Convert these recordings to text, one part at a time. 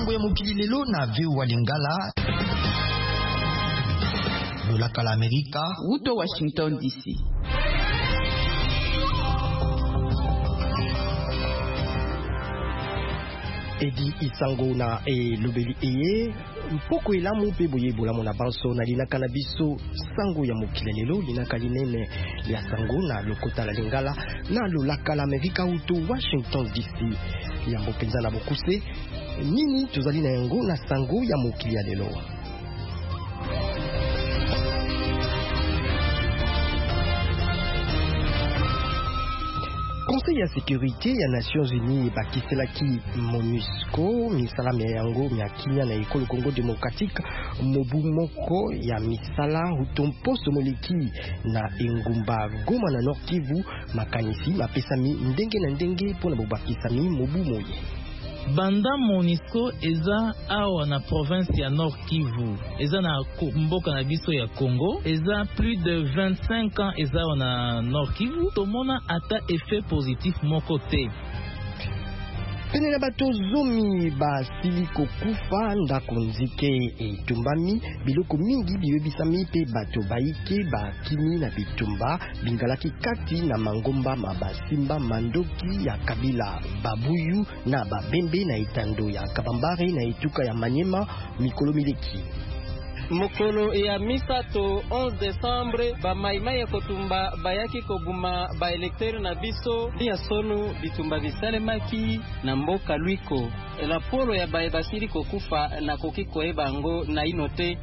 sango ya mokili lelo na veu wa Lingala lolaka la Amerika Uto Washington DC. Edi isango na lobeli eye mpoko elamu pe boyebola mona banso na linaka na biso sango ya mokili lelo linaka linene ya sango na lokota la Lingala na lolaka la Amerika uto Washington DC yambo penza na bokuse nini tozali na yango na sango ya mokili ya lelo. Conseil ya sécurité ya Nations Unies bakiselaki MONUSCO misala mia yango mia kimia na ekolo Congo démocratique mobu moko ya misala utomposo moleki na engumba Goma na Nord Kivu makanisi mapesami ndenge na ndenge pona bobakisami mobu moye. Banda MONUSCO eza awa na province ya Nord Kivu, eza na mboka na biso ya Congo, eza plus de 25 ans eza awa na Nord Kivu, tomona ata effet positif moko te. Pene na bato zomi basili kokufa ndako nzike etumbami biloko mingi biyebisami pe bato baike bakimi na bitumba bingalaki kati na mangomba mabasimba mandoki ya kabila babuyu na babembe na etando ya kabambare na etuka ya Manyema mikolo mileki. Mokolo ya misato 11 décembre ba maimai ya kotumba bayaki kobuma ba electeur na biso ya sonu bitumba bisalemaki na mboka Lwiko la polo ya basili kokufa na kokiko ebango na inote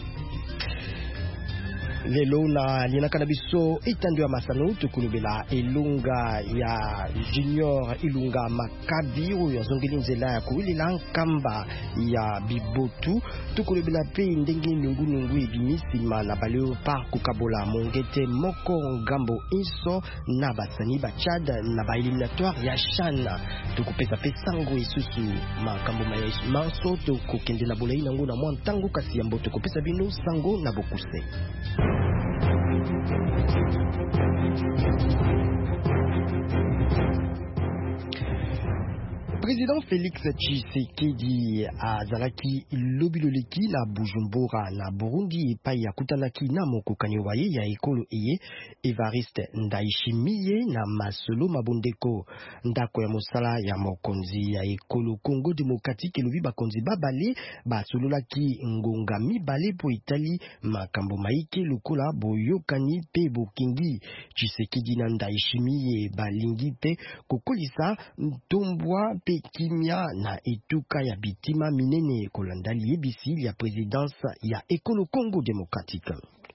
lelo na linaka na biso etando ya masano tukulubela elunga ya Junior Ilunga Makabi oyo azongeli nzela ya kuwilila nkamba ya bibotu tukulubela pe ndenge nungu ebimisima na baleo par kukabola mongete moko ngambo iso na basani ba Chad na ba eliminatoire ya CHAN tukupesa pe sango isusu makambo maso tukokende na bolei nango na mwa ntango kasi yambo tukupesa bino sango na bokuse. Président Félix Tshisekedi azalaki lobiloleki na Bujumbura na Burundi epai ya kutanaki na mokokani waye ya ekolo eye Evariste Ndayishimiye na masolo mabondeko ndako ya mosala ya mokonzi ya ekolo Congo démocratique elobi bakonzi babale basololaki ngonga mibale po etali makambo maike lokola boyokani pe bokingi. Tshisekedi na Ndayishimiye balingi te kokolisa ntombwa pe kimia na etuka ya bitima minene kolanda liyebisi ya présidence ya ekolo Congo démocratique.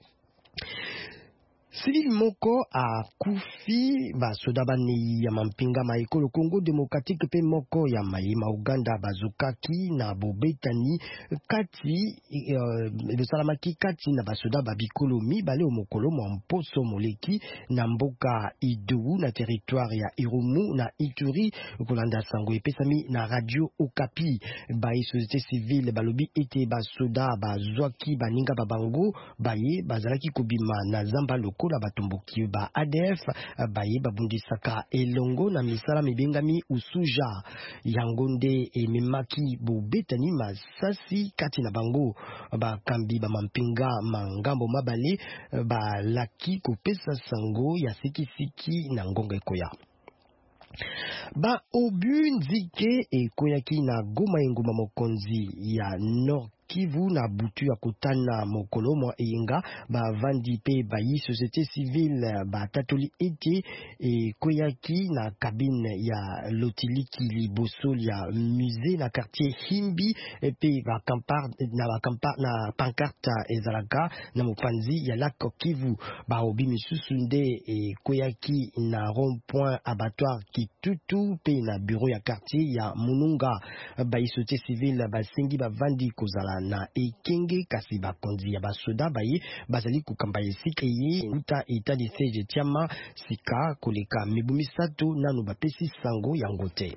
Civil moko a kufi basoda banei ya mampinga ma ekolo Congo démocratique pe moko ya mayema Uganda bazukaki na bobetani kati besalamaki kati na basoda babikolo mibale omokolo mwa mposo moleki na mboka Idowu na territoire ya Irumu na Ituri kolanda sango epesami na radio Okapi bayi société civile balobi ete basoda bazwaki baninga babango baye bazalaki kobima na zamba lokola batumbuki ba ADF baye babundisaka elongo na misala mibengami usuja yango nde ememaki bobetani masasi kati na bango bakambi bamampinga mangambo mabale balaki kopesa sango ya sikisiki na ngonga ekoya. Ba obu nzike ekoyaki na Goma enguma mokonzi ya Nord Kivu na butu ya kutana mokolo mwa eyenga bavandi pe bayi société civile batatoli ete ekoyaki na kabine ya lotiliki liboso ya musée na quartier Himbi pe na pancarte ezalaka na mopanzi ya lac Kivu baobi misusu nde ekoyaki na rond-point abattoir Kitutu pe na bureau ya quartier ya Mununga bayi société civile basengi bavandi kozala na ekenge kasi bakonzi ya basoda baye bazali kukamba esika ye uta eta de siege tiama sika koleka mibu misato nanu bapesi sango yango te.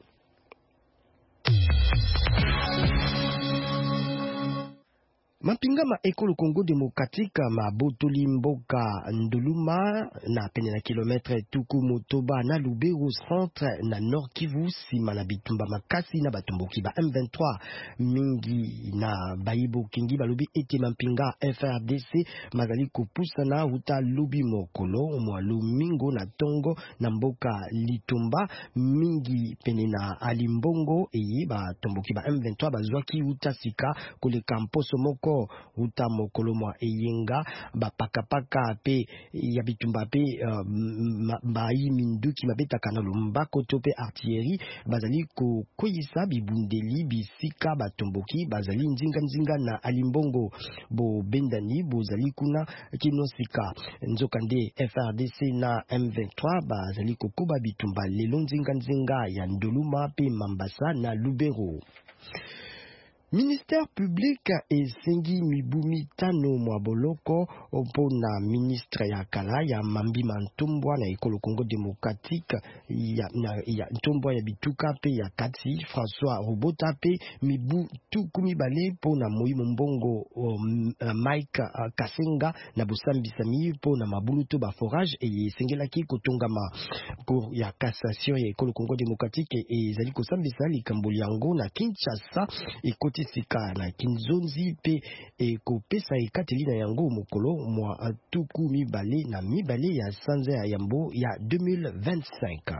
Mampingama ekolo Congo démocratique mabotoli mboka Nduluma na pene na kilometre tuku motoba na Lubero centre na Nord Kivu sima na bitumba makasi na batomboki ba M23 mingi na baibo kingi balobi ete mampinga FRDC mazali kopusa na uta lubi mokolo mwa lumingo na tongo na mboka Litumba mingi pene na Alimbongo eye batomboki ba M23 bazwaki uta sika koleka mposo moko uta mokolo mwa eyenga bapakapaka pe ya bitumba pe bayi minduki mabetaka na lumbako to pe artillerie bazali koyisa bibundeli bisika batomboki bazali nzinga na Alimbongo bo bendani bozali kuna kinosika nzokande FRDC na M23 bazali kokoba bitumba lelo nzinga ya Ndoluma pe Mambasa na Lubero. Ministère public esengi mibumi tano mwa boloko opona ministre ya kala ya Mambi Mantombwa na ekolo Congo démocratique ya Ntombwa ya bituka pe ya kati François Robota pe mibu tukumi bale pona Moimo Mbongo Mike Kasenga na Busambi Sami pona mabuluto ba forage e esengelaki kotongama pour ya cassation ya ekolo Congo démocratique e ezali kosambisa likambo yango na Kinshasa ekoti sika na Kinzonzi pe kopesa ekateli na yango mokolo mwa tuku mibale na mibale ya sanza ya yambo ya 2025.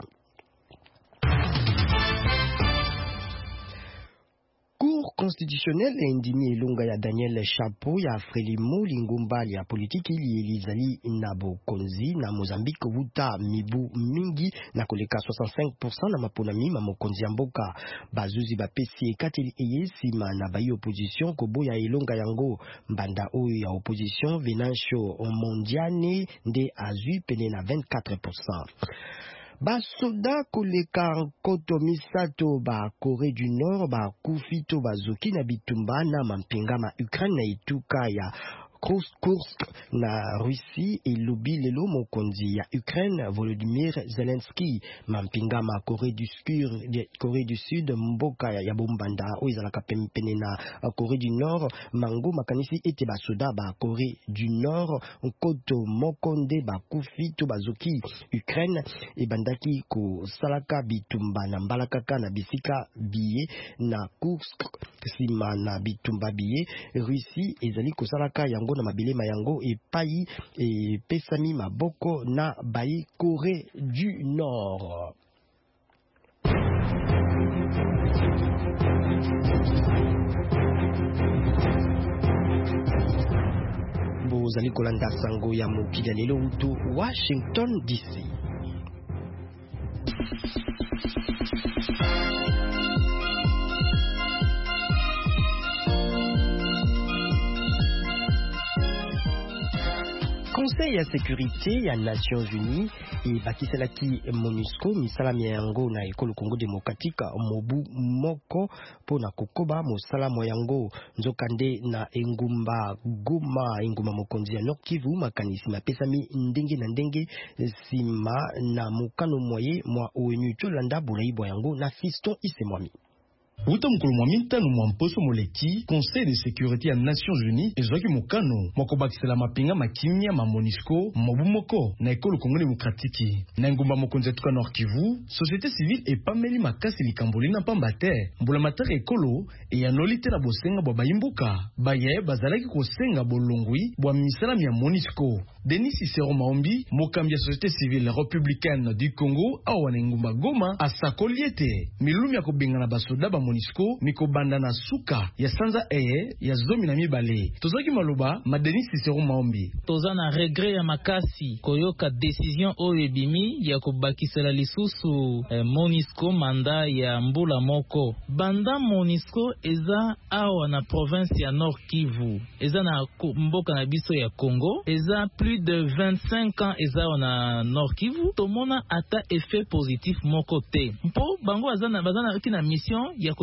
Cour constitutionnelle indimi elonga ya Daniel Chapo ya Frelimo lingumba ya politiki elizali na bokonzi na Mozambique wuta mibu mingi na koleka 65% na maponami ma mokonzi ya mboka bazuzi bapesi ekateli eyesima na bayi opposition koboya elonga yango mbanda oyo ya opposition Venancio Mondiane nde azui pene na 24%. Basoda koleka koto misato ba Corée du Nord ba kufito bazoki na bitumba na mampingama Ukraine na ituka ya Kursk na Russie et lobi lelo mokonzi ya Ukraine Volodymyr Zelensky mampingama Corée du Sud mboka ya bombanda oizalaka pempene na Corée du Nord mango makanisi ete basoda ba Corée du Nord koto mokonde ba kufito bazoki Ukraine e bandaki ko salaka bitumba na mbalakaka na bisika biye na Kursk sima na bitumba biye Russie ezali ko salaka yango na mabilema yango epai e pesami maboko na bayi Corée du Nord. Bozali kolanda sango ya mokili ya lelo utu Washington DC. Conseil ya sécurité ya Nations Unies et bakiselaki MONUSCO misalami yango na ekolo Congo démocratique mobu moko pona kokoba mosala yango nzokande na engumba Goma mokonzi ya Nord Kivu makanisi mapesami ndenge na ndenge sima na mokano moye mwa ONU tolanda bolaibwa yango na Fiston Isemwami. Uta mukulu mwa mintano mwa mposo moleki Conseil de sécurité ya Nations Unies ezwaki mokano moko bakisela mapinga makimia ma MONUSCO mobu moko na ekolo Congo démocratique na ngumba mokonzi tuka Nord Kivu société civile epameli makasi likamboli na pamba te mbula matari ekolo e ya nolite na bosenga bwa bayimbuka baye bazalaki kosenga bolongwi bwa misala ya MONUSCO. Denis Cicero Maombi mokambi ya société civile républicaine du Congo awa na ngumba Goma asakoliete milumi ya kobengana basoda ba MONUSCO mikobanda na suka ya sanza eye ya zomi na mibale. Tozaki maloba ma Denis Cicero Maombi toza na regret ya makasi koyoka décision oyo ebimi ya kobakisela lisusu MONUSCO manda ya mbula moko. Banda MONUSCO eza awa na province ya Nord Kivu eza na mboka na biso ya Congo eza plus de 25 ans eza awa na Nord Kivu tomona ata effet positif moko te mpo bango bazana kina mission ya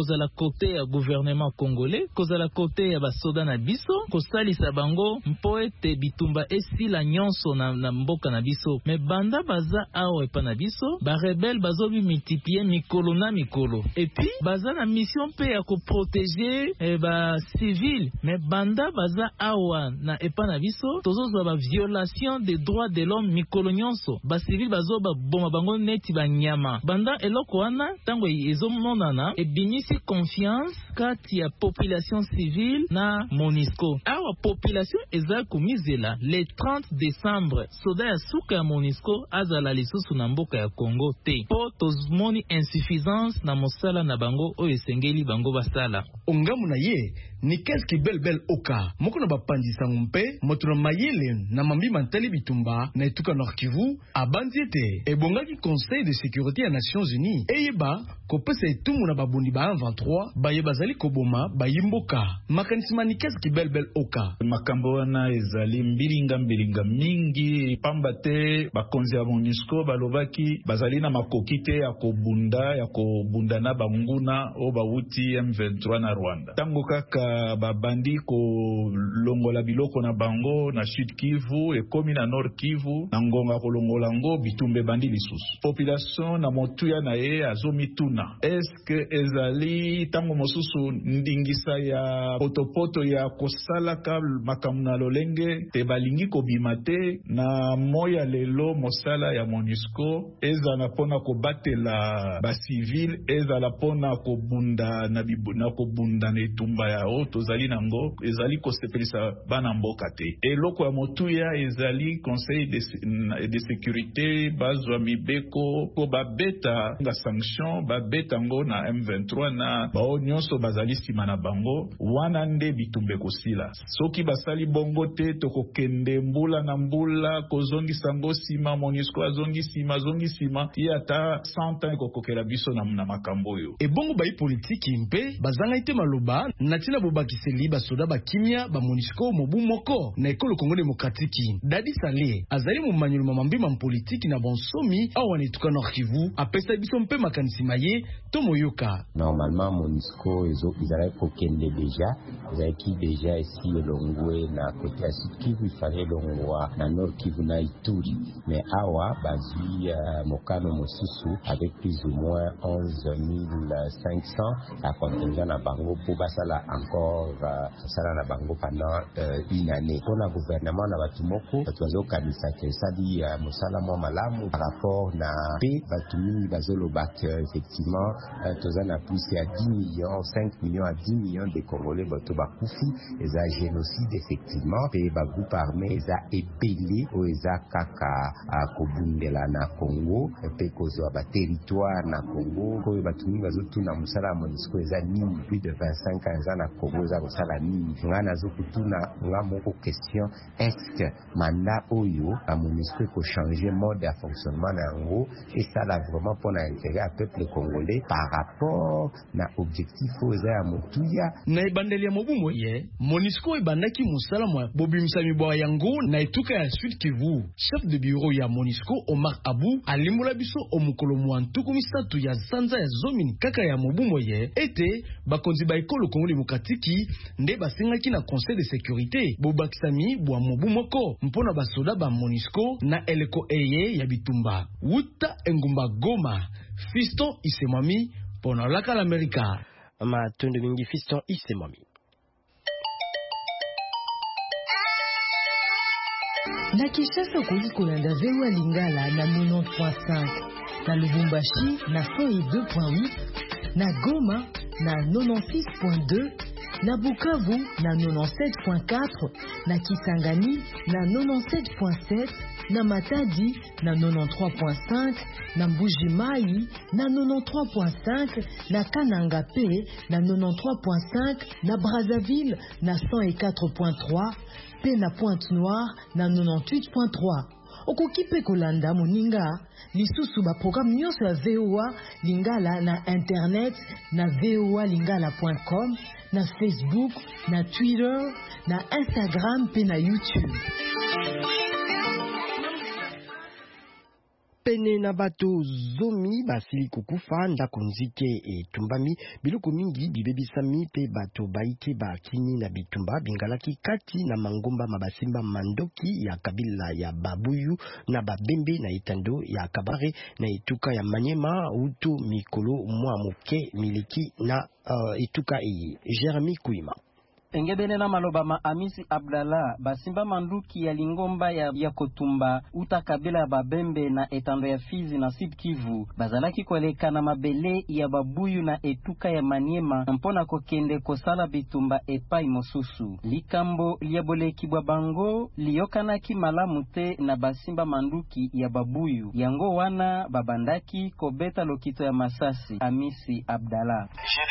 kozala côté ya gouvernement congolais, kozala côté ya basoda na biso, kosalisa bango mpo ete bitumba esila nyonso na mboka na biso. Me banda baza awa epa na biso, ba rebelle bazobi multiplier mikolo na mikolo. Et puis baza na mission pe ya ko protéger ba civil. Me banda baza awa na epa na biso, tozozwa ba violation des droits de l'homme mikolo nyonso. Ba civil bazo ba boma bango neti ba nyama. Banda eloko wana tango ezomonana ebinisi confiance kati ya population civile na MONUSCO. Awa population eza kumizela le 30 décembre soda ya suka ya MONUSCO azala lisusu na mboka ya Congo te. Po tozmoni insuffisance na mosala na bango oyo esengeli bango basala. Ongamu na ye ni keski bel oka moko na bapandisa mpe moto na mayele na mambi mantali bitumba na etuka Nord Kivu abandi ete ebongaki Conseil de sécurité ya Nations Unies eyeba kopesa etumu na babundi ba 23 baye bazali koboma bayimboka makanisi mani keski bel oka makambo wana ezali mbilinga mingi pamba te bakonzi ya MONUSCO balobaki bazali na makoki te ya kobunda na banguna o bawuti M23 na Rwanda. Tango kaka babandi ko longola biloko na bango na Sud Kivu ekomi na Nord Kivu na ngonga kolongola ngo bitumbe bandi lisusu. Population na motuya na ye azomituna. Eske ezali tango mosusu ndingisa ya potopoto ya kosala ka makamuna lolenge te balingi ko bimate na moya lelo mosala ya MONUSCO ezala pona ko batela ba civil ezala pona ko bunda na kobunda na etumba ya o tozali nango ezali kosepelisa bana mboka te. Eloko ya motuya ezali Conseil de sécurité bazwa mibeko ko babeta nga sanction babeta ngo na M23 na bao nyonso bazali sima na bango wana nde bitumbe kosila. Soki basali bongo te tokokende mbula na mbula kozongisa ngo sima MONUSCO azongi sima ata 100 ans kokokela biso na makambo yo. Ebongo bayi politiki mpe bazanga ite maloba natina bobakiseli basoda bakimia ba MONUSCO mobu moko na ekolo Congo démocratique. Dadi Saleh azali mu manyulu mambi politiki na bonsomi awa na etuka Nord Kivu apesa biso mpe makanisi maye to moyoka. Normalement MONUSCO ezali kokende déjà ici elongwe na côté ya Sud Kivu ifanye longwa na Nord Kivu na Ituri. Mais awa bazui mokano mosusu avec plus ou moins 11 500 à contingent na bango pour basala encore sala na bango pendant une année. Pour le gouvernement na batumoko tuazo kanisa ke sadi musala mo malamu par rapport na pe batumi bazolo bak effectivement tozana plus à 10 millions 5 millions à 10 millions de Congolais bato bakufi eza génocide effectivement pe ba groupe armé eza ebele o eza kaka kobundela na Congo pe kozo ba territoire na Congo ko batumi bazotu na musala MONUSCO eza nini plus de 25 ans eza na Congo eza musala nini ngana zokutuna ngamoko question est-ce que mandat oyo a MONUSCO ko changer mode de fonctionnement na ngo et ça là vraiment pour l'intérêt à peuple congolais par rapport na objectif oza ya motuya na ebandeli ya mobumo ye MONUSCO ebandaki musala mwa bobimisa mibwa yango na etuka ya Sud Kivu. Chef de bureau ya MONUSCO Omar Abou alimbola biso omukolo mwantuku misatu ya sanza ya zomini kaka ya mobumo ye ete bakonzi ba ekolo Congo démocratique nde basengaki na Conseil de sécurité bobakisami bwa mobumo ko mpona basoda ba MONUSCO na eleko eye ya bitumba wuta engumba Goma. Fiston Isemami pona laka l'Amerika Matondo mingi Fiston Isemami. Na Kinshasa koki kolanda vewa lingala na 90.5, na Lubumbashi na 102.8, na Goma na 96.2, na Bukavu na 97.4, na Kisangani na 97.7, na Matadi na 93.5, na Mbujimai na 93.5, na Kananga P na 93.5, na Brazzaville na 104.3, pe na Pointe-Noire na 98.3. Okoki pe kolanda moninga lisusu ba programme nyonso ya VOA Lingala na internet na voalingala.com, na Facebook, na Twitter, na Instagram pe na YouTube. pene na bato zomi basili kukufa ndako nzike etumbami biloko mingi bibebisami pe bato baike bakini na bitumba bingalaki kati na mangomba mabasimba mandoki ya kabila ya Babuyu na Babembe na Etando ya Kabare na etuka ya Manyema utu mikolo mwa muke miliki na etuka iyi. Jeremy Kuima Engebele na maloba ma Amisi Abdallah basimba manduki ya lingomba ya Kotumba uta kabila ya Babembe na Etando ya Fizi na Sud Kivu bazalaki koleka na mabele ya Babuyu na etuka ya Maniema mpona kokende kosala bitumba epai mosusu likambo liaboleki bwa bango liyokanaki malamu te na basimba manduki ya Babuyu yango wana babandaki kobeta lokito ya masasi. Amisi Abdallah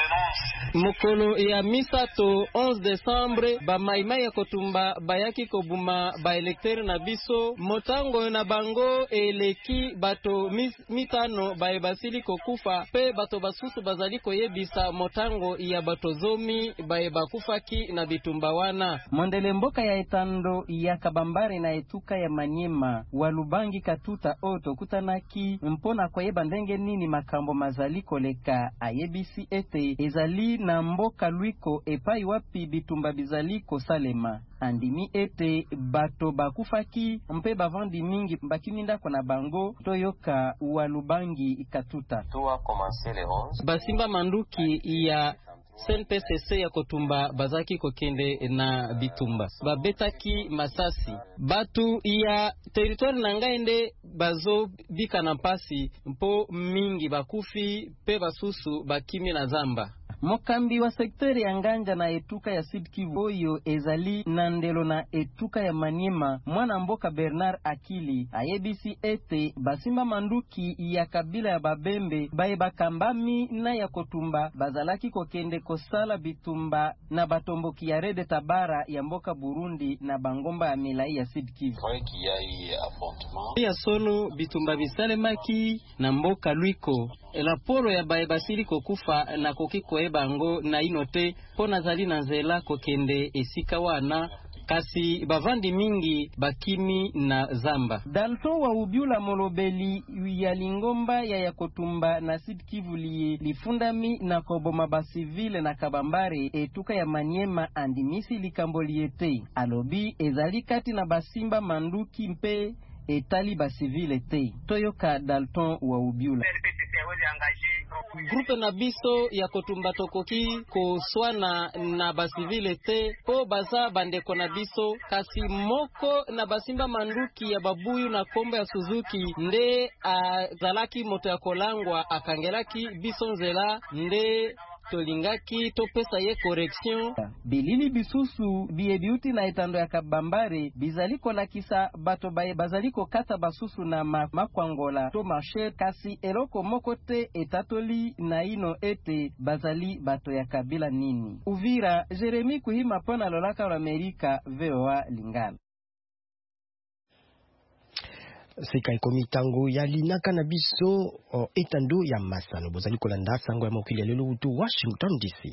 mokolo ya misato 11 Desembre ba maimai ya Kotumba bayaki kobuma ba electeur na biso motango na bango eleki bato mitano ba basili kokufa pe bato basusu bazali koyebisa motango ya bato zomi ba bakufaki na bitumba wana mondele mboka ya Etando ya Kabambare na etuka ya Manyema walubangi katuta oto kutanaki mpona koyeba ndenge nini makambo mazali koleka ayebisi ete ezali na mboka Luiko epai wapi bitumba bizali kosalema andimi ete bato bakufaki mpe bavandi mingi bakiminda kona bango toyoka walubangi katuta basimba manduki ya CNPCC ya Kotumba bazaki kokende na bitumba babetaki masasi batu ya territoire nangaende bazo bika na pasi mpo mingi bakufi pe basusu bakimi na zamba mokambi wa sekteri ya Nganja na etuka ya Sud Kivu oyo ezali na ndelo na etuka ya Maniema mwana mboka Bernard Akili ayebisi ete basimba manduki ya kabila ya Babembe baye bakambami na ya Kotumba bazalaki kokende kosala bitumba na batomboki ya Rede Tabara ya mboka Burundi na bangomba ya Milai ya Sud Kivu ya solo bitumba bisalemaki na mboka Luiko elaporo ya baye basili kokufa na kokikoe bango na inote pona zali na nzela kokende esika wana kasi bavandi mingi bakimi na zamba Dalton wa ubiula molobeli ya lingomba ya Kotumba na Sud Kivu lifundami na koboma basivile na Kabambare etuka ya Maniema andimisi likambo liete alobi ezali kati na basimba manduki mpe etali basivile te toyoka Dalton wa ubiula Grupe na biso ya Kotumba tokoki koswana na basivile te po baza bandeko na biso kasi moko na basimba manduki ya Babuyu na kombo ya Suzuki nde azalaki moto ya kolangwa akangelaki biso nzela nde tolingaki topesa ye correction bilili bisusu biebiuti na Etando ya Kabambare bizali kolakisa bato baye bazali kokata basusu na makwangola to marché kasi eloko moko te etatoli na ino ete bazali bato ya kabila nini. Uvira, Jeremy Kuhima pona lolaka wa Amerika VOA Lingala. Seka ikomi tango ya linaka na biso Etando ya Masano bozali kolanda sango ya mokili ya lelo utu Washington DC.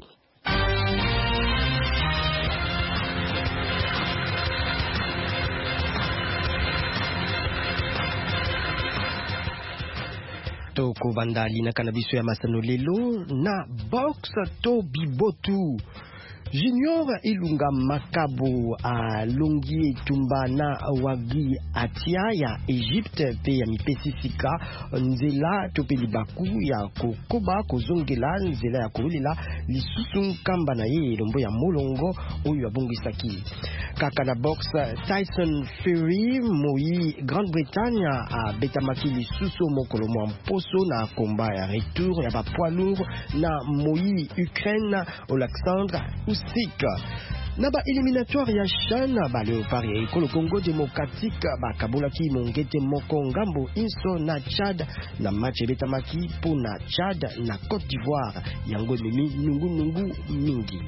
Toko banda linaka na biso ya Masano lelo na box to bibotu Junior Ilunga Makabo a Longi Tumba na Wagi Atia ya Egypte pe ya mipesisika nzela topeli baku ya kokoba kozongela nzela ya kolila lisusu kamba na ye lombo ya molongo oyo abongisaki kaka na box Tyson Fury moi Grande-Bretagne a betamaki lisusu mokolo mwa mposo na komba ya retour ya ba poids lourd na moi Ukraine Alexandre Sika na ba éliminatoire ya CHAN ba Léopard ya ekolo Congo démocratique ba kabulaki mongete moko ngambo inso na Tchad na match betamaki pona Tchad na Côte d'Ivoire yango nungu mingi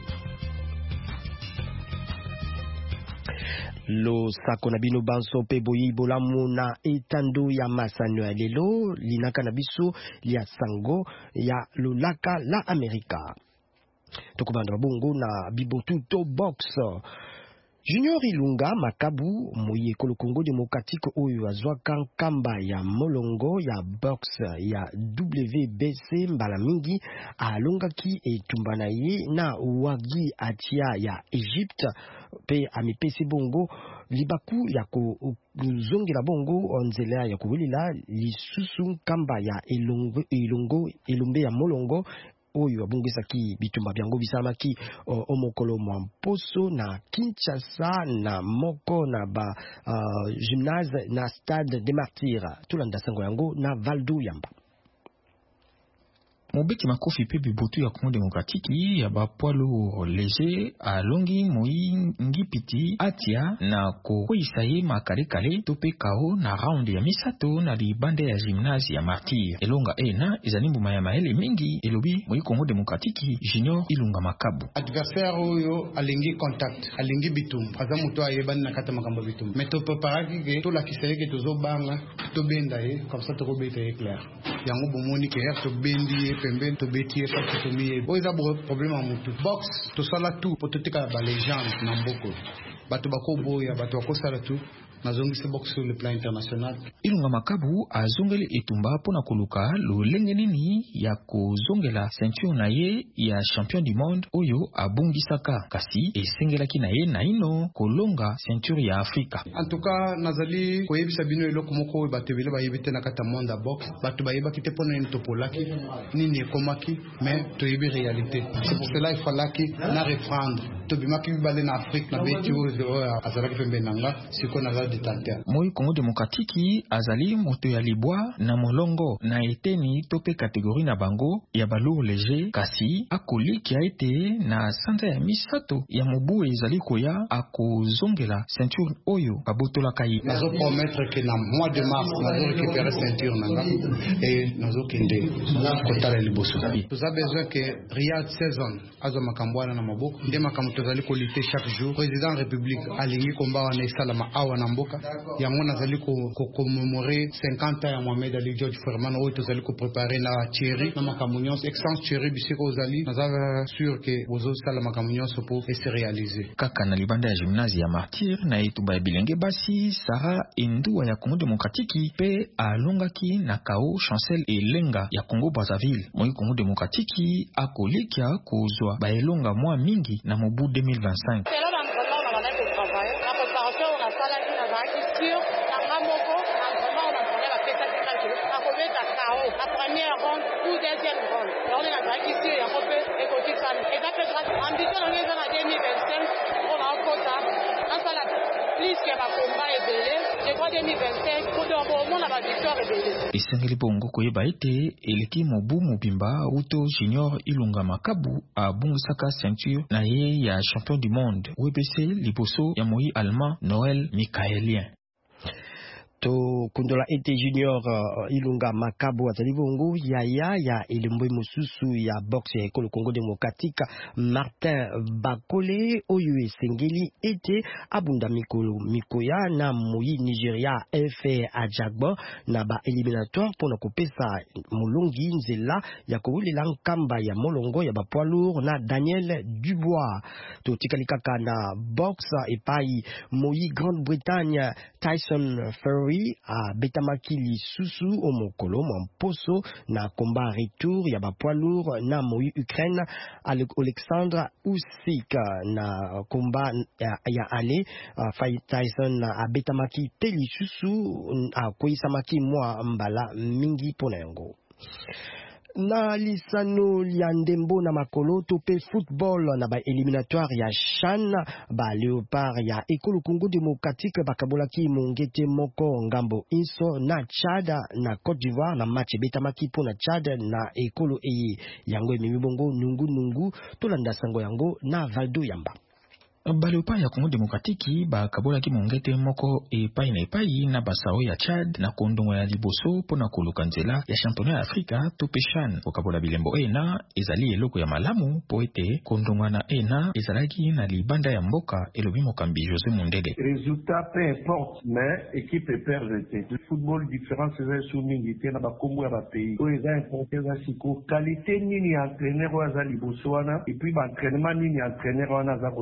lo sako na bino banso pe boyi bolamu na Etando ya Masano ya lelo linaka na biso ya sango ya lolaka la Amerika. Tokubanda bongo na bibotu to box Junior Ilunga Makabu moyi ekolo Congo démocratique oyo azwaka nkamba ya molongo ya box ya WBC mbala mingi alongaki etumba na ye na wagi atia ya Egypte pe amipesi bongo libaku ya kuzongela bongo nzela ya kuwilila lisusu nkamba ya elombe ya molongo oyo abungisaki bitumba byango bisamaki omokolo mwa mposo na Kinshasa na moko na ba gymnase na Stade des Martyrs tulanda sango yango na Valdo Yamba. Mobeki makofi pe bibotu ya Congo démocratique ya ba poids lourd léger alongi moi ngipiti atia na koisa ye makale tope kao na round ya misato na libande ya gymnase ya Martyr elonga ena ezali mbuma ya maele mingi elobi moi Congo démocratique Junior Ilunga Makabu. Adversaire oyo alingi contact alingi bitumba aza muto ayebani na kata makambo bitumba mais to preparaki ke to la kiseke tozo banga to benda ye comme ça to ko beta ye clair yango bomoni ke to bendi pembe to beti fa to mi oza problème en mutu box to sala tout pour te tika ba légende na mboko bato bako boya bato bako sala tout nazongisi box sur le plan international. Ilunga Makabu azongeli etumba pona koluka lolenge nini ya kozongela ceinture na ye ya champion du monde oyo abungisaka kasi esengelaki na ye na ino kolonga ceinture ya Afrika. En tout cas nazali koyebisa bino eloko moko oyo bato ebele bayebite na kata monde box bato bayebaki te pona nini topolaki nini ekomaki mais toyebi réalité. C'est pour cela il fallaki na reprendre tobimaki bibale na Afrique na beti oyo azalaki pembe nanga siko nazali moi Congo démocratique azali moto ya libwa na molongo na eteni tope kategorie na bango ya balourd léger kasi akoliki a ete na sanza ya misato ya mobu ezali koya akozongela ceinture oyo babotolaka ye. Nazo promettre que na mois de mars nazo récupérer ceinture nanga et nazo kende kotala liboso. Nous avons besoin que Riyad 16 ans azo makambwana na maboko nde makambo tozali ko lutter chaque jour. Président république alingi komba wana esalama awa na mboka yango nazali ko commémorer 50 ans ya Mohamed Ali George Foreman oyo tozali ko préparer na Thierry na makambo nyonso excellence Thierry bisiko ozali nazava sûr que bozo sala makambo nyonso pour se réaliser. Kaka na libanda ya gymnase ya Martyr na etumba ya bilenge basi Sarah Endua ya Congo démocratique pe alongaki na kao Chancel Elenga ya Congo Brazzaville. Moi Congo démocratique akolikia kozwa ba elonga mwa mingi na mobu 2025. La première ronde ou deuxième ronde. Alors, on a qui suit un peu et côté ça. Et d'après ça, ambition en 2025, on a un quota. On a plus que ma combat est belé. Je crois 2025, pour le moment, la victoire est belé. Isengeli bongo koyeba ete eleki mobu mobimba uto Junior Ilunga Makabu abungisaka ceinture na ye ya champion du monde WBC liboso ya moi allemand Noël Michaelien. To kundola ete Junior Ilunga Makabu atali bongo ya elembo mususu ya boxe ya ekolo Congo démocratique Martin Bakole oyo esengeli ete abunda mikolo mikoya na moyi Nigeria FA Ajagbo na ba éliminatoire pona kopesa mulongi nzela ya kowulela nkamba ya molongo ya ba poids lourd na Daniel Dubois. To tikalikaka na boxe epai moyi Grande-Bretagne Tyson Fury a betamaki lisusu omokolo mposo na combat retour ya ba poids lourd na moyi Ukraine Alexandre Usyk na combat ya ale Fight Tyson a betamaki te lisusu a koisamaki mwa mbala mingi pona yango. Na lisano ya ndembo na makolo tope football na ba éliminatoire ya CHAN ba Léopard ya ekolo Congo démocratique bakabolaki mongete moko ngambo inso na Tchad na Côte d'Ivoire na match betamaki pona Tchad na ekolo eye yango ememi bongo nungu tolanda sango yango na Valdo Yamba. Baleopa ya Congo démocratique bakabolaki mongete moko epai na epai na basao ya Tchad na kondongo ya liboso pona koluka nzela ya championnat ya Afrika tope CHAN. Okabola bilembo ena ezali eloko ya malamu po ete kondongo na ena ezalaki na libanda ya mboka elobi mokambi José Mundele. Résultat peu importe mais équipe perdre te. Le football différence c'est sous mingité na bakombo ya ba pays. O eza important za siko qualité nini ya entraîneur wa za liboso wana et puis ba entraînement nini ya entraîneur wana za ko dispenser.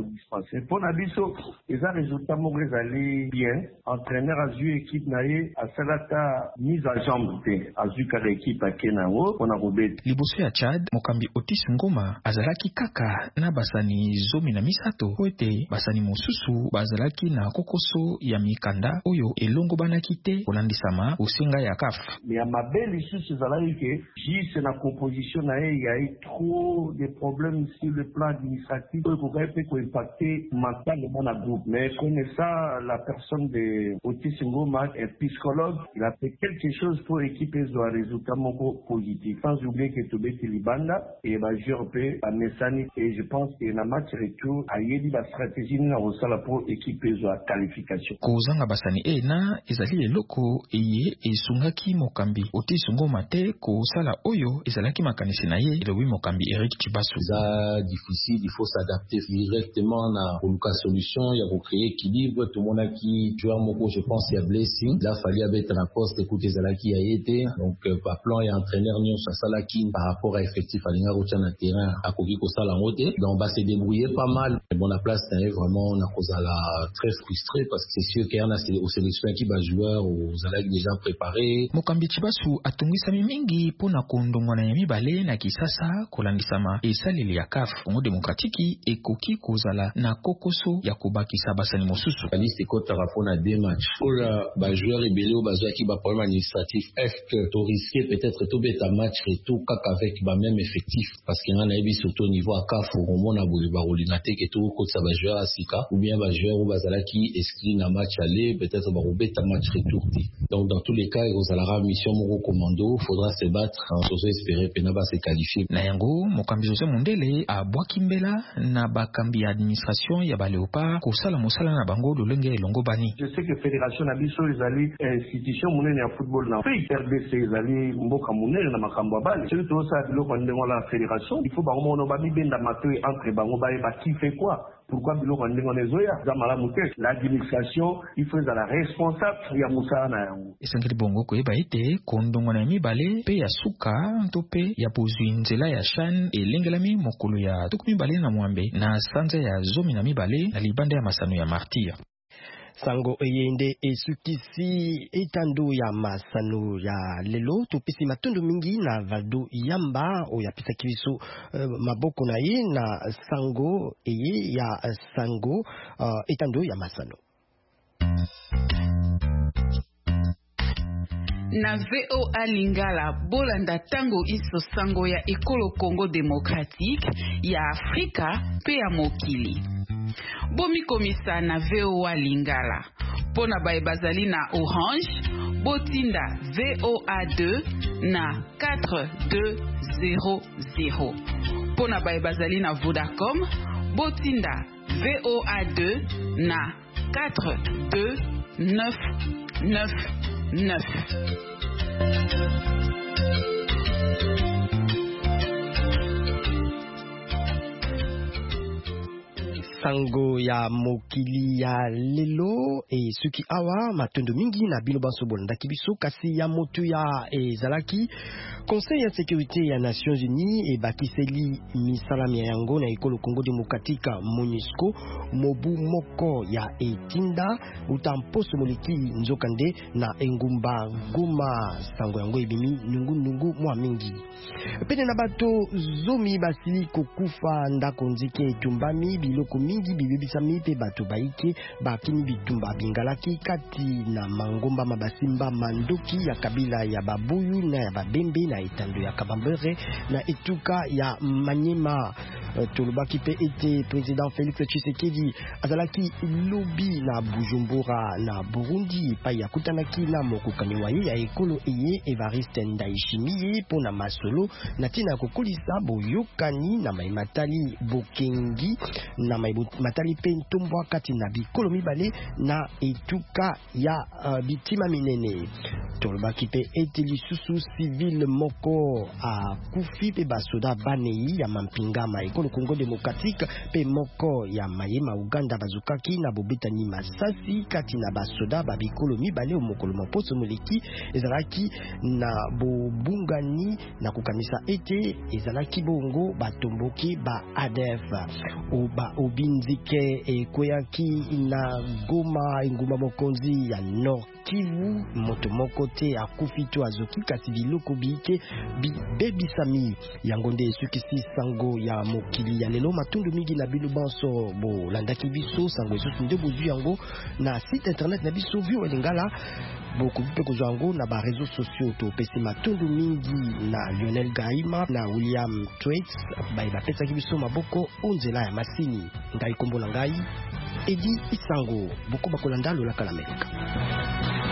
C'est pour Nabiso, ils ont résultat mauvais aller bien. Entraîneur a joué équipe naïe à Salata mise à jambe a joué qu'à l'équipe à Kenao on a robé. Liboso ya Chad, mokambi Otis Ngoma azalaki kaka na basani zomi na misato oete basani mosusu bazalaki na kokoso ya mikanda oyo elongo banaki te kolandisama osenga ya CAF. Mais à ma belle issue zalaki que juste na composition naïe il y a eu trop de problèmes sur le plan administratif pour impacter mentalement la groupe. Mais connaissant la personne de Otis Ngoma, un psychologue, il a fait quelque chose pour équiper un résultat positif. Sans oublier que Tobé Libanda et joueur à Messani et je pense que na match retour a yedi la stratégie na osala pour équiper la qualification. Kozanga basani na ezali eloko eye esungaki mokambi Otis Ngoma te kosala oyo ezalaki makanisi na ye elobi mokambi Eric Chibasu. Ça difficile, il faut s'adapter directement na koluka solution ya ko créer équilibre. Tout le monde qui joueur moko je pense il y a blessing là fallait avec na poste écouter zalaki a été donc par plan et entraîneur nion ça salaki par rapport à effectif alinga rocha na terrain a koki ko sala ngote donc va se débrouiller pas mal. Bon la place est vraiment na kozala très frustré parce que c'est sûr qu'il y en a au sélection qui va joueur aux zalaki déjà préparé. Mokambi Chibasu atungisa mingi pona kondongwana ya mibale na kisasa kolandisama esaleli ya CAF Congo Démocratique ekoki kozala na kokoso ya kobakisa basani mosusu. Liste kota rapona deux matchs. Pour ba joueur ebele o bazwa ki ba problème administratif est-ce que to risquer peut-être to beta match retour kaka avec ba même effectif parce qu'il y en a eu surtout au niveau à CAF au moment na ba rolinate que to ko sa ba joueur asika ou bien ba joueur o bazala ki inscrit na match aller peut-être ba beta match retour. Donc dans tous les cas aux alara mission moko commando faudra se battre en soso espérer pena ba se qualifier. Na yango mokambi José Mundele a Bwakimbela na bakambi administration ya ba Léopard kosala mosala na bango lolenge elongo bani. Je sais que fédération na biso ezali institution munene ya football na pays RDC ezali mboka munene na makambo bale. C'est tout ça biloko ndenge la fédération il faut ba mono ba bibenda matoi entre bango ba qui fait quoi. Pourquoi biloko ndenge na zoya za malamu te l'administration il faut la responsable ya musala na yango. Esengeli bongo ko eba ete kondongo na mibale pe ya suka ntope ya bozwi nzela ya CHAN elengelami mokolo ya tukumi bale na mwambe na sanza ya zomi na mibale na libanda ya masano ya Martyr. Sango eyende esukisi etando ya masano ya lelo topesi matundu mingi na Valdo Yamba oya pisa kibiso maboko na ye na sango eye ya sango etando ya masano. Na VOA Lingala bolanda tango iso sango ya ekolo Congo Démocratique ya Afrika pe ya mokili. Bomi komisa na VOA Lingala pona bae bazali na Orange botinda VOA2 na 4200 pona bae bazali na Vodacom botinda VOA2 na 42999. Sango ya mokili ya lelo suki awa matondo mingi na biloba sobolanda kibiso kasi ya motu ya ezalaki Conseil ya sécurité ya Nations Unies bakiseli misalami yango na ekolo Congo Démocratique MONUSCO mobu moko ya etinda utamposo moleki nzokande na engumba Goma. Sango yango ebimi nungu mwa mingi pene na bato zomi basili kokufa ndako nzike etumbami biloko mingi bibebisami pe bato baike bakini bitumba bingalaki kati na mangomba mabasimba mandoki ya kabila ya babuyu na ya babembe na etando ya Kabambere na etuka ya Manyema. Tolobaki pe ete président Félix Tshisekedi azalaki lobi na Bujumbura na Burundi pa ya kutanaki na mokokani waye ya ekolo eye Evariste Ndayishimiye pona masolo na tina kokolisa boyokani na maimatali bokengi na maimatali pe ntombwa kati na bikolo mibale na etuka ya bitima minene. Tolobaki pe ete lisusu civil moko a kufi pe basoda banei ya mampingama ekolo Congo Démocratique pe moko ya mayema Uganda bazukaki na bobetani masasi kati na basoda babikolo mibale omokolo moposo moleki ezalaki na bobungani na kukanisa ete ezalaki bongo batomboki ba ADF oba obi nzike ekweyaki na Goma ingumba mokonzi ya Nord Kivu moto moko te akufi to azoki kasi biloko bike bebisami yango nde esukisi sango ya mokili ya lelo matundu mingi na bino banso bolandaki biso sango esusu nde bozwi yango na site internet na biso VOA Lingala bokubi kozwa yango na ba réseaux sociaux topesi matundu mingi na Lionel Gaima na William Twaits bapesaki biso maboko onzela ya masini ngai kombo na ngai Edi Isango boko bakolanda lolaka la Amerika.